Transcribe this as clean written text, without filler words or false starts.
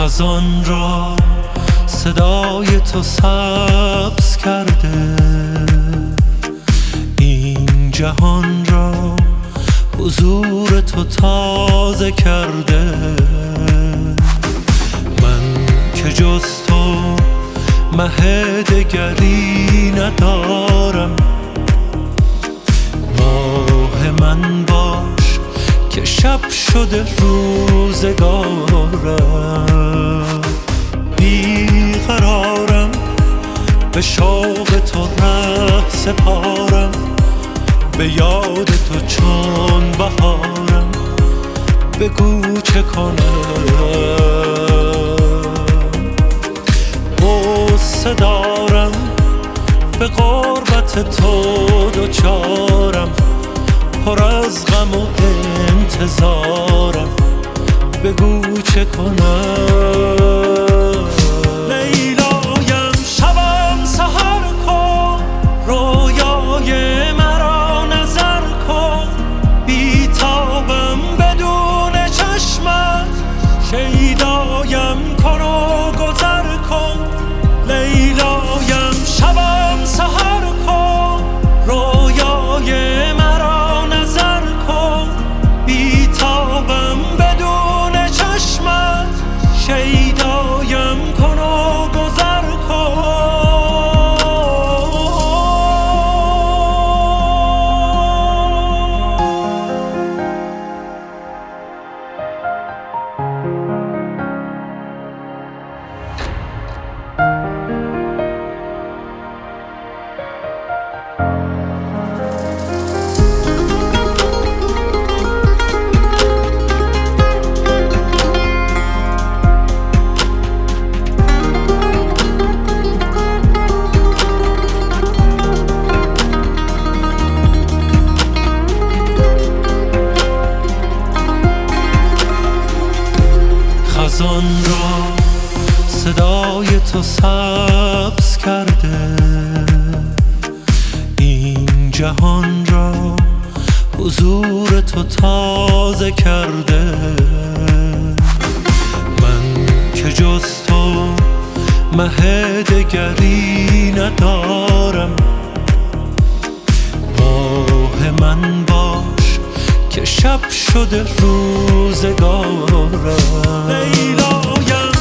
خزان را صدای تو سبز کرده، این جهان را حضور تو تازه کرده. من که جز تو مه دگری ندارم، ماه من باش که شب شده روزگارم. بیقرارم به شوق تو ره سپارم، به یاد تو چون بهارم. بگو چه کنم، غصه دارم به غربت تو دوچارم، پر از غم و انتظارم. بگو چه کنم. لیلایم شبم سحر کن، رویای مرا نظر کن. بیتابم بدون چشمت، شیدایم کن و گذر کن. لیلایم شبم سحر کن، رویای مرا نظر کن. بیتابم بدون چشمت، شیدایم کن و گذر کن. خزان را صدای تو سبز کرده، این جهان را حضور تو تازه کرده. من که جز تو مه دگری ندارم، ماه من باش که شب شده روزگارم. لیلایم